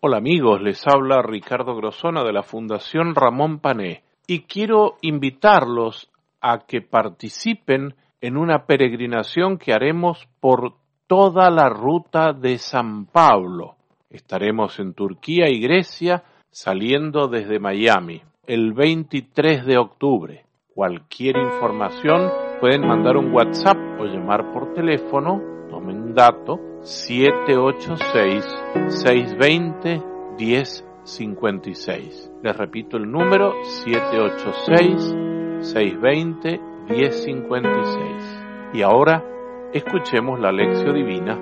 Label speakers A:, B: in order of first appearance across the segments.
A: Hola amigos, les habla Ricardo Grosona de la Fundación Ramón Pané y quiero invitarlos a que participen en una peregrinación que haremos por toda la ruta de San Pablo. Estaremos en Turquía y Grecia saliendo desde Miami el 23 de octubre. Cualquier información pueden mandar un WhatsApp o llamar por teléfono, tomen un dato, 786-620-1056. Les repito el número, 786-620-1056. Y ahora, escuchemos la lección divina.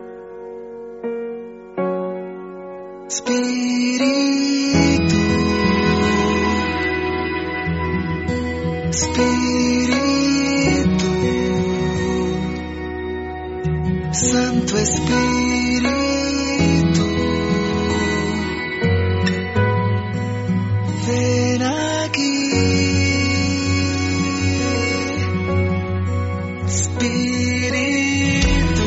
B: Espíritu Santo Espíritu, ven aquí. Espíritu,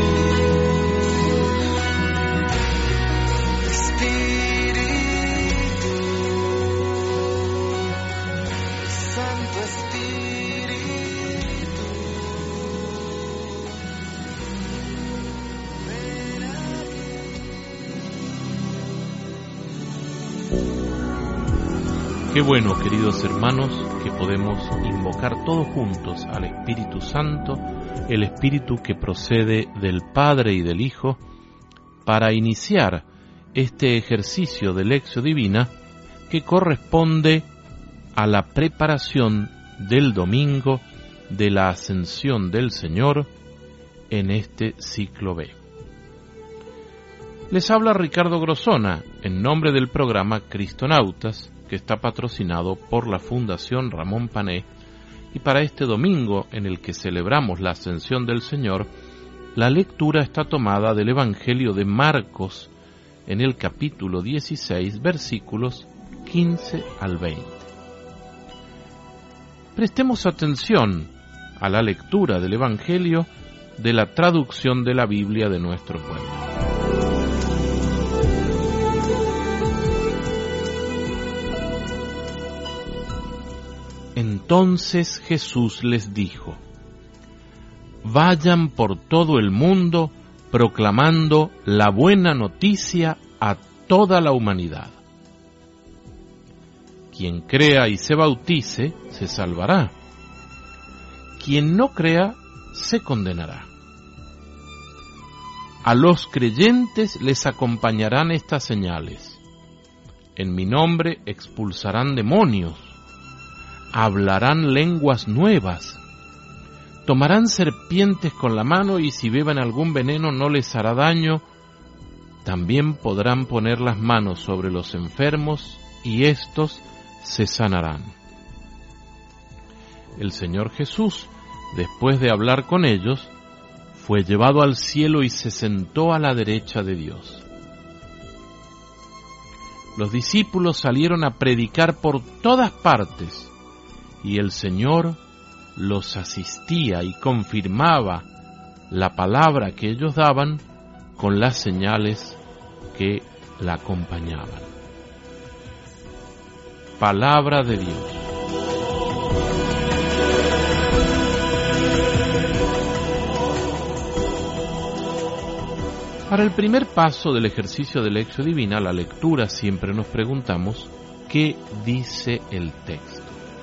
B: Santo Espíritu.
A: Qué bueno, queridos hermanos, que podemos invocar todos juntos al Espíritu Santo, el Espíritu que procede del Padre y del Hijo, para iniciar este ejercicio de lección divina que corresponde a la preparación del domingo de la Ascensión del Señor en este ciclo B. Les habla Ricardo Grosona en nombre del programa Cristonautas, que está patrocinado por la Fundación Ramón Pané, y para este domingo en el que celebramos la Ascensión del Señor, la lectura está tomada del Evangelio de Marcos en el capítulo 16, versículos 15 al 20. Prestemos atención a la lectura del Evangelio de la traducción de la Biblia de nuestro pueblo. Entonces Jesús les dijo: vayan por todo el mundo proclamando la buena noticia a toda la humanidad. Quien crea y se bautice, se salvará. Quien no crea, se condenará. A los creyentes les acompañarán estas señales. En mi nombre expulsarán demonios. Hablarán lenguas nuevas, tomarán serpientes con la mano y si beben algún veneno no les hará daño. También podrán poner las manos sobre los enfermos y éstos se sanarán. El Señor Jesús, después de hablar con ellos, fue llevado al cielo y se sentó a la derecha de Dios. Los discípulos salieron a predicar por todas partes, y el Señor los asistía y confirmaba la palabra que ellos daban con las señales que la acompañaban. Palabra de Dios. Para el primer paso del ejercicio de lección divina, la lectura, siempre nos preguntamos, ¿qué dice el texto?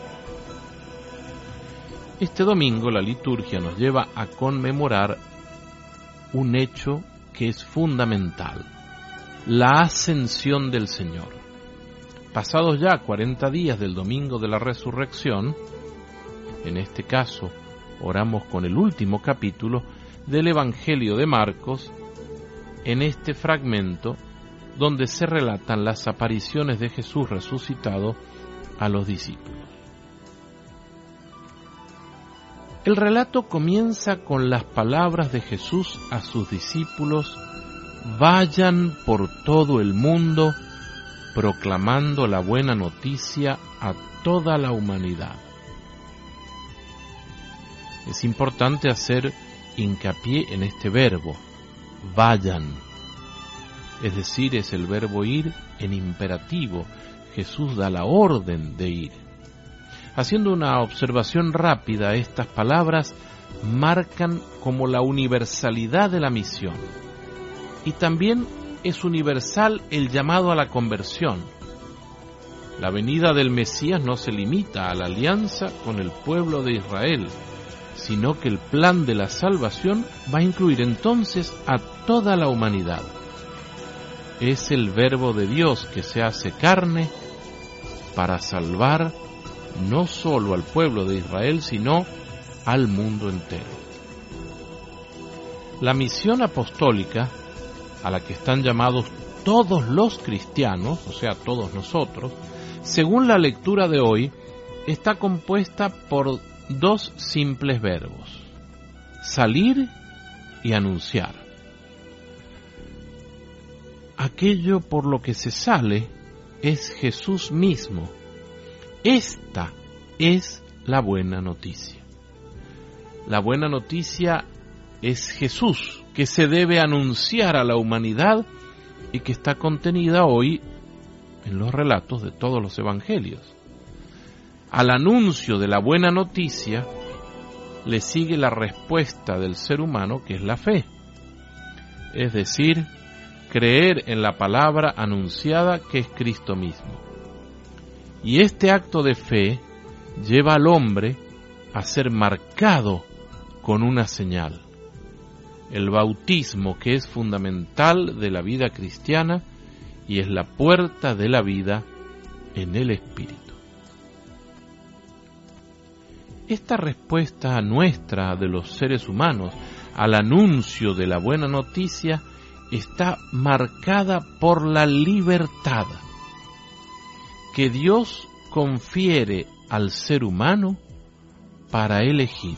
A: Este domingo la liturgia nos lleva a conmemorar un hecho que es fundamental, la ascensión del Señor. Pasados ya 40 días del domingo de la resurrección, en este caso oramos con el último capítulo del Evangelio de Marcos, en este fragmento donde se relatan las apariciones de Jesús resucitado a los discípulos. El relato comienza con las palabras de Jesús a sus discípulos: vayan por todo el mundo proclamando la buena noticia a toda la humanidad. Es importante hacer hincapié en este verbo, vayan. es decir, es el verbo ir en imperativo. Jesús da la orden de ir. Haciendo una observación rápida, estas palabras marcan como la universalidad de la misión. Y también es universal el llamado a la conversión. La venida del Mesías no se limita a la alianza con el pueblo de Israel, sino que el plan de la salvación va a incluir entonces a toda la humanidad. Es el Verbo de Dios que se hace carne para salvar no solo al pueblo de Israel, sino al mundo entero. La misión apostólica, a la que están llamados todos los cristianos, o sea, todos nosotros, según la lectura de hoy, está compuesta por dos simples verbos: salir y anunciar. Aquello por lo que se sale es Jesús mismo. Esta es la buena noticia. La buena noticia es Jesús, que se debe anunciar a la humanidad y que está contenida hoy en los relatos de todos los evangelios. Al anuncio de la buena noticia le sigue la respuesta del ser humano, que es la fe. Es decir, creer en la palabra anunciada, que es Cristo mismo. Y este acto de fe lleva al hombre a ser marcado con una señal: el bautismo, que es fundamental de la vida cristiana y es la puerta de la vida en el Espíritu. Esta respuesta nuestra de los seres humanos al anuncio de la buena noticia está marcada por la libertad que Dios confiere al ser humano para elegir.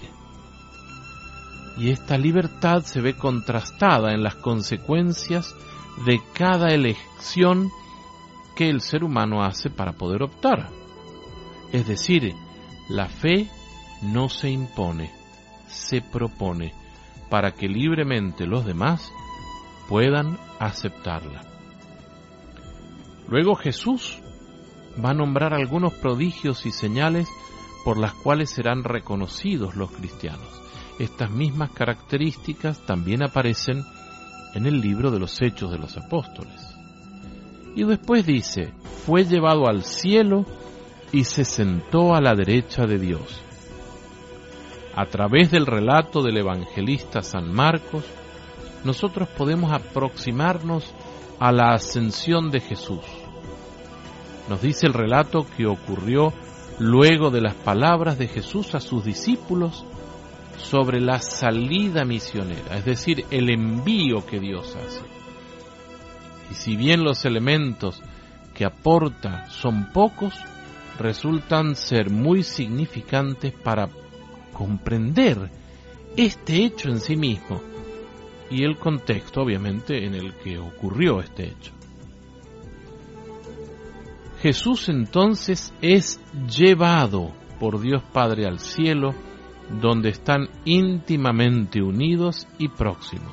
A: Y esta libertad se ve contrastada en las consecuencias de cada elección que el ser humano hace para poder optar. Es decir, la fe no se impone, se propone para que libremente los demás puedan aceptarla. Luego Jesús va a nombrar algunos prodigios y señales por las cuales serán reconocidos los cristianos. Estas mismas características también aparecen en el libro de los Hechos de los Apóstoles. Y después dice: fue llevado al cielo y se sentó a la derecha de Dios. A través del relato del evangelista San Marcos, nosotros podemos aproximarnos a la ascensión de Jesús. Nos dice el relato que ocurrió luego de las palabras de Jesús a sus discípulos sobre la salida misionera, es decir, el envío que Dios hace. Y si bien los elementos que aporta son pocos, resultan ser muy significantes para comprender este hecho en sí mismo y el contexto, obviamente, en el que ocurrió este hecho. Jesús entonces es llevado por Dios Padre al cielo, donde están íntimamente unidos y próximos.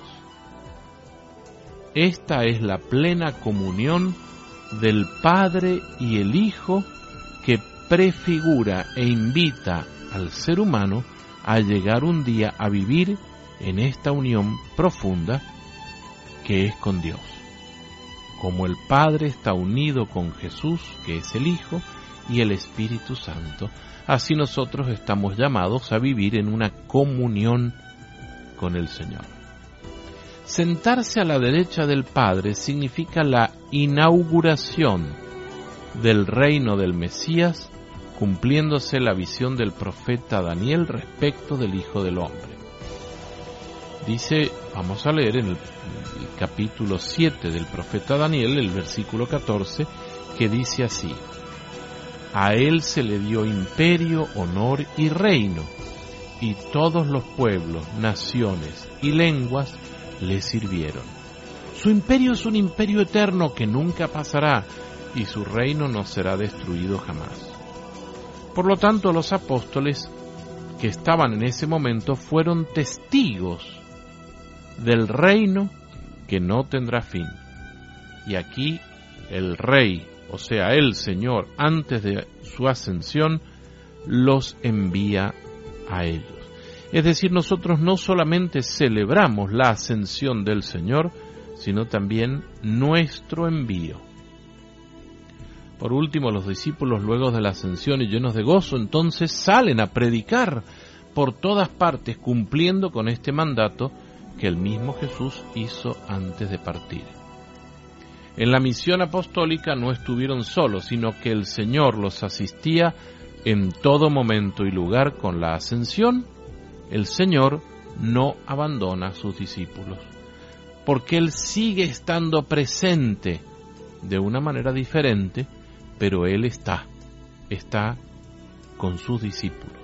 A: Esta es la plena comunión del Padre y el Hijo, que prefigura e invita al ser humano a llegar un día a vivir en esta unión profunda que es con Dios. Como el Padre está unido con Jesús, que es el Hijo, y el Espíritu Santo, así nosotros estamos llamados a vivir en una comunión con el Señor. Sentarse a la derecha del Padre significa la inauguración del reino del Mesías, cumpliéndose la visión del profeta Daniel respecto del Hijo del Hombre. Dice, vamos a leer en el capítulo 7 del profeta Daniel, el versículo 14, que dice así: a él se le dio imperio, honor y reino, y todos los pueblos, naciones y lenguas le sirvieron. Su imperio es un imperio eterno que nunca pasará, y su reino no será destruido jamás. Por lo tanto, los apóstoles que estaban en ese momento fueron testigos del reino que no tendrá fin. Y aquí el Rey, o sea, el Señor, antes de su ascensión, los envía a ellos. Es decir, nosotros no solamente celebramos la ascensión del Señor, sino también nuestro envío. Por último, los discípulos, luego de la ascensión y llenos de gozo, entonces salen a predicar por todas partes, cumpliendo con este mandato que el mismo Jesús hizo antes de partir. En la misión apostólica no estuvieron solos, sino que el Señor los asistía en todo momento y lugar. Con la ascensión, el Señor no abandona a sus discípulos, porque Él sigue estando presente de una manera diferente, pero Él está con sus discípulos.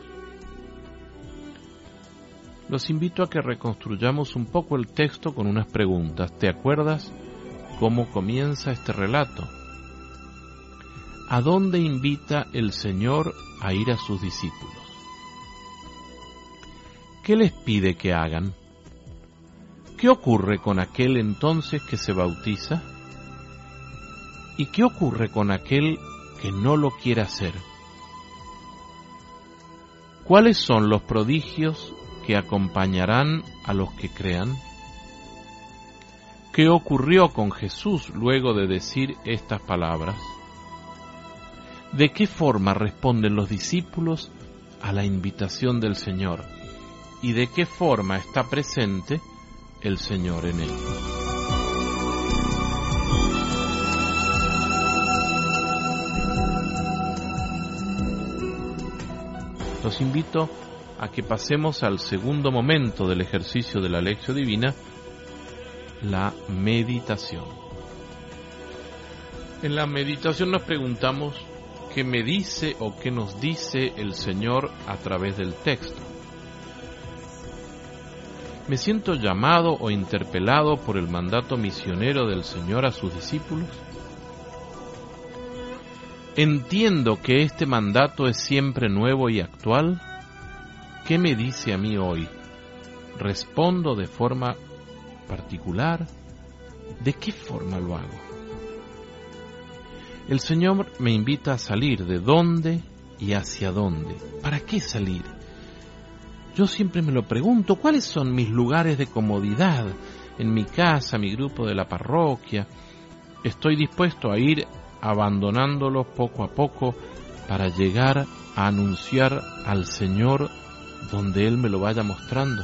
A: Los invito a que reconstruyamos un poco el texto con unas preguntas. ¿Te acuerdas cómo comienza este relato? ¿A dónde invita el Señor a ir a sus discípulos? ¿Qué les pide que hagan? ¿Qué ocurre con aquel entonces que se bautiza? ¿Y qué ocurre con aquel que no lo quiere hacer? ¿Cuáles son los prodigios que acompañarán a los que crean? ¿Qué ocurrió con Jesús luego de decir estas palabras? ¿De qué forma responden los discípulos a la invitación del Señor? ¿Y de qué forma está presente el Señor en él? Los invito a que pasemos al segundo momento del ejercicio de la Lectio Divina, la meditación. En la meditación nos preguntamos qué me dice o qué nos dice el Señor a través del texto. ¿Me siento llamado o interpelado por el mandato misionero del Señor a sus discípulos? ¿Entiendo que este mandato es siempre nuevo y actual? ¿Qué me dice a mí hoy? ¿Respondo de forma particular? ¿De qué forma lo hago? El Señor me invita a salir. ¿De dónde y hacia dónde? ¿Para qué salir? Yo siempre me lo pregunto, ¿cuáles son mis lugares de comodidad? En mi casa, mi grupo de la parroquia. Estoy dispuesto a ir abandonándolos poco a poco para llegar a anunciar al Señor donde Él me lo vaya mostrando.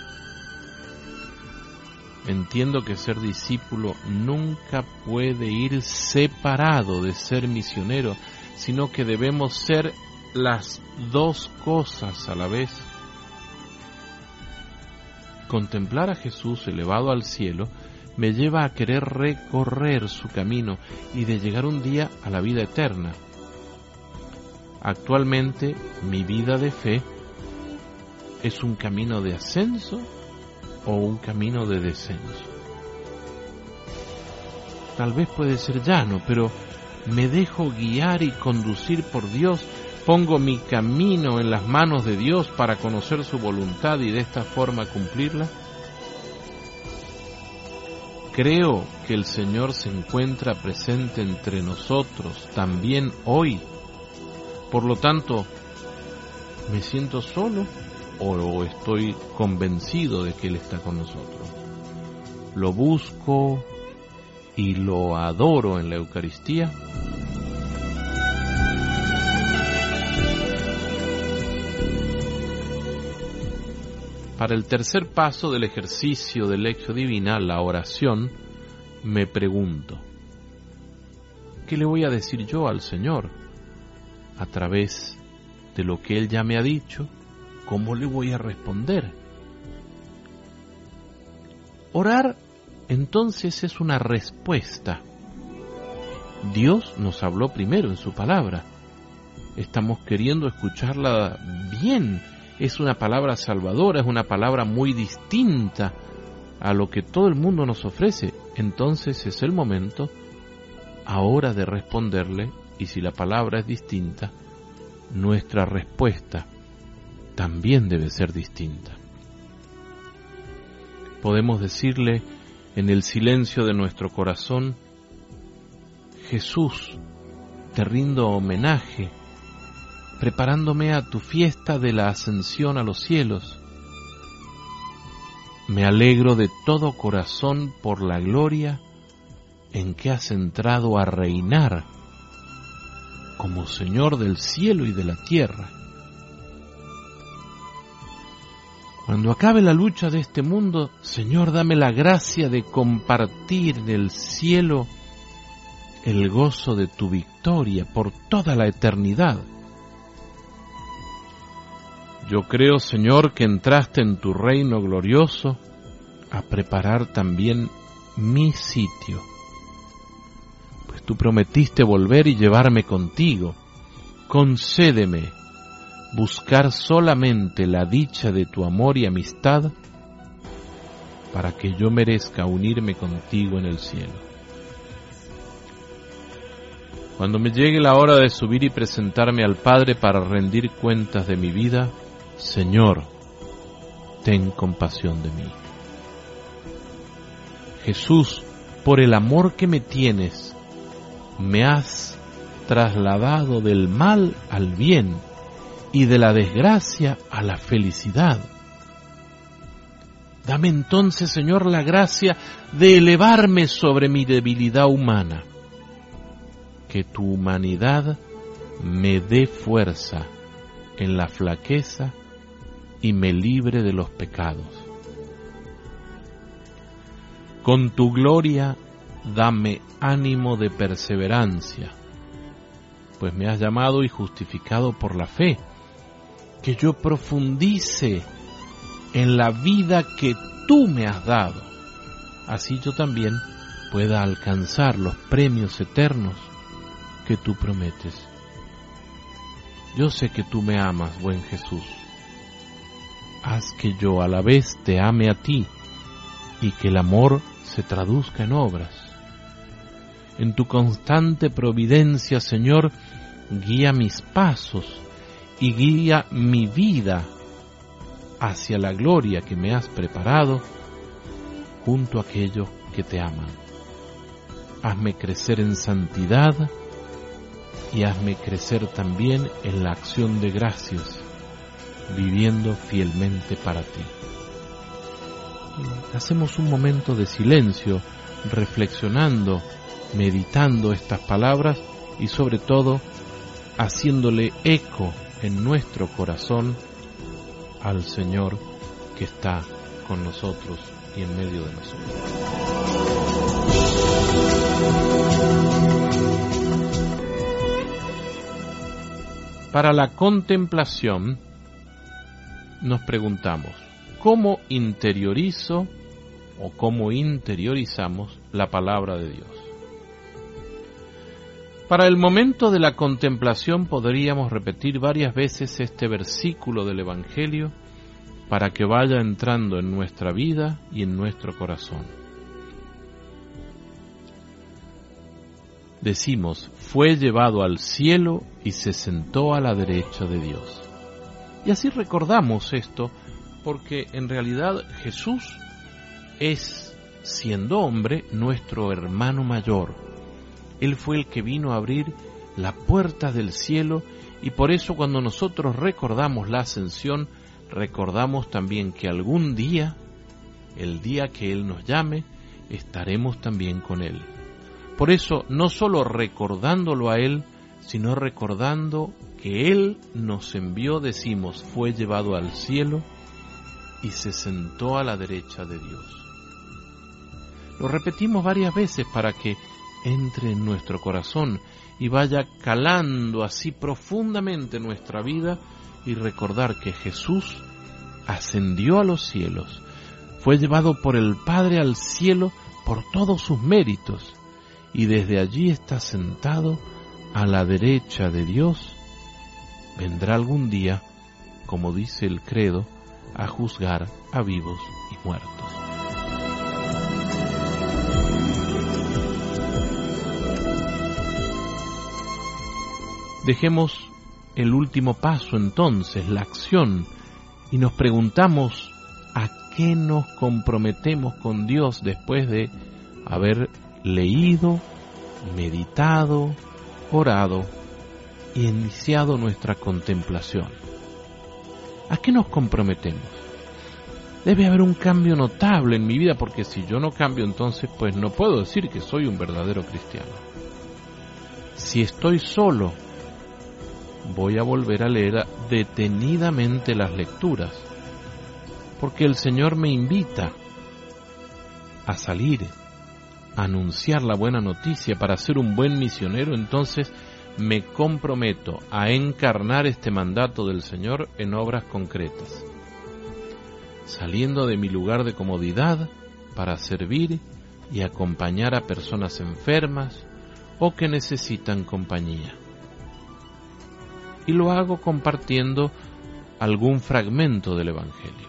A: Entiendo que ser discípulo nunca puede ir separado de ser misionero, sino que debemos ser las dos cosas a la vez. Contemplar a Jesús elevado al cielo me lleva a querer recorrer su camino y de llegar un día a la vida eterna. Actualmente mi vida de fe es un camino de ascenso o un camino de descenso. Tal vez puede ser llano, pero me dejo guiar y conducir por Dios. Pongo mi camino en las manos de Dios para conocer su voluntad y de esta forma cumplirla. Creo que el Señor se encuentra presente entre nosotros también hoy. Por lo tanto, ¿me siento solo o estoy convencido de que Él está con nosotros? ¿Lo busco y lo adoro en la Eucaristía? Para el tercer paso del ejercicio de Lectio Divina, la oración, me pregunto, ¿qué le voy a decir yo al Señor? A través de lo que Él ya me ha dicho, ¿cómo le voy a responder? Orar, entonces, es una respuesta. Dios nos habló primero en su palabra. Estamos queriendo escucharla bien. Es una palabra salvadora, es una palabra muy distinta a lo que todo el mundo nos ofrece. Entonces es el momento ahora de responderle, y si la palabra es distinta, nuestra respuesta también debe ser distinta. Podemos decirle en el silencio de nuestro corazón, Jesús, te rindo homenaje, preparándome a tu fiesta de la ascensión a los cielos. Me alegro de todo corazón por la gloria en que has entrado a reinar como Señor del cielo y de la tierra. Cuando acabe la lucha de este mundo, Señor, dame la gracia de compartir en el cielo el gozo de tu victoria por toda la eternidad. Yo creo, Señor, que entraste en tu reino glorioso a preparar también mi sitio, pues tú prometiste volver y llevarme contigo. Concédeme buscar solamente la dicha de tu amor y amistad para que yo merezca unirme contigo en el cielo. Cuando me llegue la hora de subir y presentarme al Padre para rendir cuentas de mi vida, Señor, ten compasión de mí. Jesús, por el amor que me tienes, me has trasladado del mal al bien y de la desgracia a la felicidad. Dame entonces, Señor, la gracia de elevarme sobre mi debilidad humana. Que tu humanidad me dé fuerza en la flaqueza y me libre de los pecados. Con tu gloria dame ánimo de perseverancia, pues me has llamado y justificado por la fe. Que yo profundice en la vida que tú me has dado, así yo también pueda alcanzar los premios eternos que tú prometes. Yo sé que tú me amas, buen Jesús. Haz que yo a la vez te ame a ti y que el amor se traduzca en obras. En tu constante providencia, Señor, guía mis pasos y guía mi vida hacia la gloria que me has preparado junto a aquellos que te aman. Hazme crecer en santidad y hazme crecer también en la acción de gracias, viviendo fielmente para ti. Hacemos un momento de silencio, reflexionando, meditando estas palabras y sobre todo haciéndole eco en nuestro corazón al Señor que está con nosotros y en medio de nosotros. Para la contemplación nos preguntamos, ¿cómo interiorizo o cómo interiorizamos la palabra de Dios? Para el momento de la contemplación podríamos repetir varias veces este versículo del Evangelio para que vaya entrando en nuestra vida y en nuestro corazón. Decimos, fue llevado al cielo y se sentó a la derecha de Dios. Y así recordamos esto porque en realidad Jesús es, siendo hombre, nuestro hermano mayor. Él fue el que vino a abrir la puerta del cielo y por eso cuando nosotros recordamos la ascensión, recordamos también que algún día, el día que Él nos llame, estaremos también con Él. Por eso, no solo recordándolo a Él, sino recordando que Él nos envió, decimos, fue llevado al cielo y se sentó a la derecha de Dios. Lo repetimos varias veces para que entre en nuestro corazón y vaya calando así profundamente nuestra vida y recordar que Jesús ascendió a los cielos, fue llevado por el Padre al cielo por todos sus méritos y desde allí está sentado a la derecha de Dios. Vendrá algún día, como dice el credo, a juzgar a vivos y muertos. Dejemos el último paso entonces, la acción, y nos preguntamos a qué nos comprometemos con Dios después de haber leído, meditado, orado y iniciado nuestra contemplación. ¿A qué nos comprometemos? Debe haber un cambio notable en mi vida, porque si yo no cambio, entonces pues no puedo decir que soy un verdadero cristiano. Si estoy solo, voy a volver a leer detenidamente las lecturas, porque el Señor me invita a salir, a anunciar la buena noticia para ser un buen misionero. Entonces me comprometo a encarnar este mandato del Señor en obras concretas, saliendo de mi lugar de comodidad para servir y acompañar a personas enfermas o que necesitan compañía. Y lo hago compartiendo algún fragmento del Evangelio.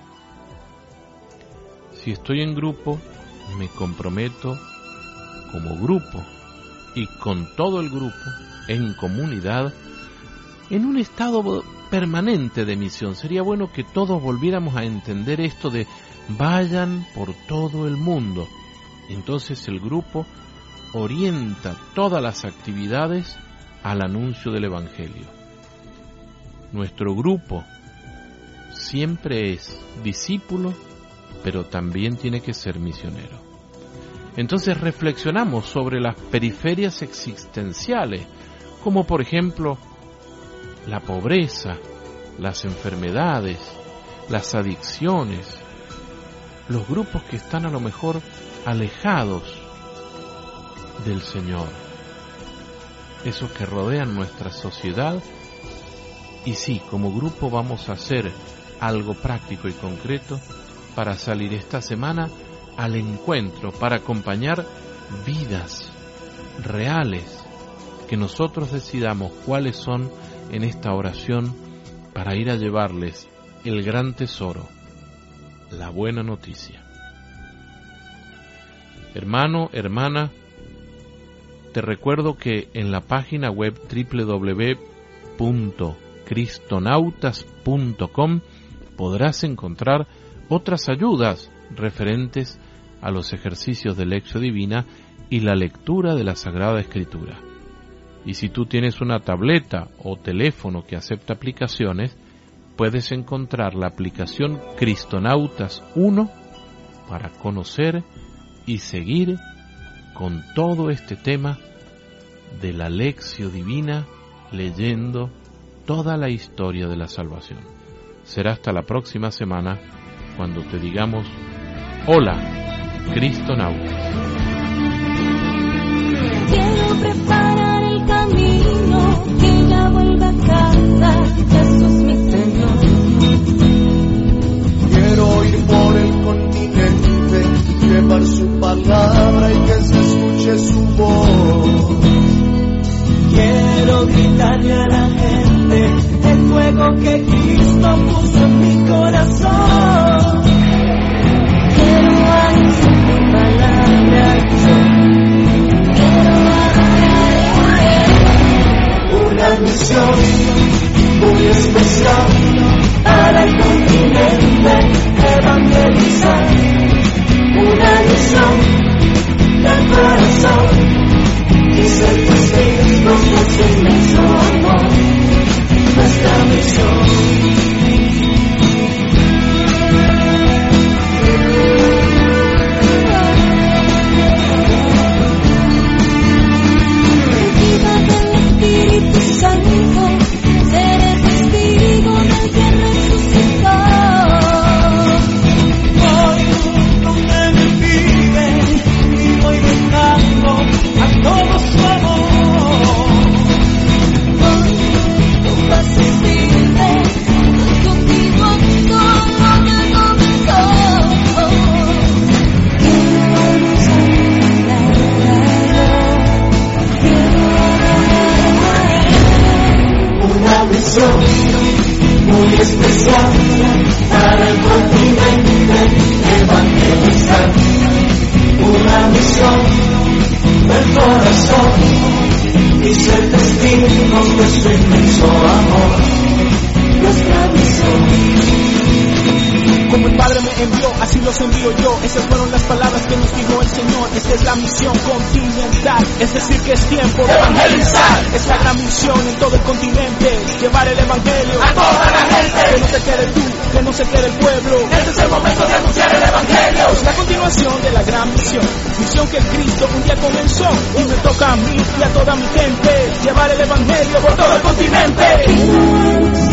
A: Si estoy en grupo, me comprometo como grupo y con todo el grupo, en comunidad, en un estado permanente de misión. Sería bueno que todos volviéramos a entender esto de vayan por todo el mundo. Entonces el grupo orienta todas las actividades al anuncio del Evangelio. Nuestro grupo siempre es discípulo, pero también tiene que ser misionero. Entonces reflexionamos sobre las periferias existenciales, como por ejemplo la pobreza, las enfermedades, las adicciones, los grupos que están a lo mejor alejados del Señor, esos que rodean nuestra sociedad. Y sí, como grupo vamos a hacer algo práctico y concreto para salir esta semana al encuentro, para acompañar vidas reales, que nosotros decidamos cuáles son en esta oración para ir a llevarles el gran tesoro, la buena noticia. Hermano, hermana, te recuerdo que en la página web www.cristonautas.com podrás encontrar otras ayudas referentes a los ejercicios de Lección Divina y la lectura de la Sagrada Escritura. Y si tú tienes una tableta o teléfono que acepta aplicaciones, puedes encontrar la aplicación Cristonautas 1 para conocer y seguir con todo este tema de la Lección Divina, leyendo toda la historia de la salvación. Será hasta la próxima semana cuando te digamos: hola, Cristonautas.
C: Quiero preparar el camino, que ya vuelva a casa, Jesús mi Señor.
B: Quiero ir por el continente, llevar su palabra y que se escuche su voz.
D: Quiero gritarle a la gente el fuego que Cristo puso en mi corazón.
C: Quiero anunciar tu palabra, quiero adorar.
B: Una misión muy especial para el continente, evangelizar. Una misión del corazón y ser testigos de su inmenso amor. Nuestra misión.
C: Espíritu Santo, seré testigo del que resucitó.
D: Voy donde me pide y voy dejando a todos su amor.
C: Voy con paz y firme, contigo todo lo que comenzó. Quiero anunciar la
B: Una misión muy especial para el continente, evangelizar. Una misión del corazón y ser testigos de su inmenso amor. Nuestra misión.
E: Como el Padre me envió, así los envío yo. Esas fueron las palabras que nos dijo el Señor. Esta es la misión continental, es decir que es tiempo de evangelizar. Es la gran misión en todo el continente, llevar el evangelio a toda la gente. Que no se quede tú, que no se quede el pueblo. Este es el momento de anunciar el evangelio. Es la continuación de la gran misión, misión que Cristo un día comenzó. Y me toca a mí y a toda mi gente llevar el evangelio por todo el continente.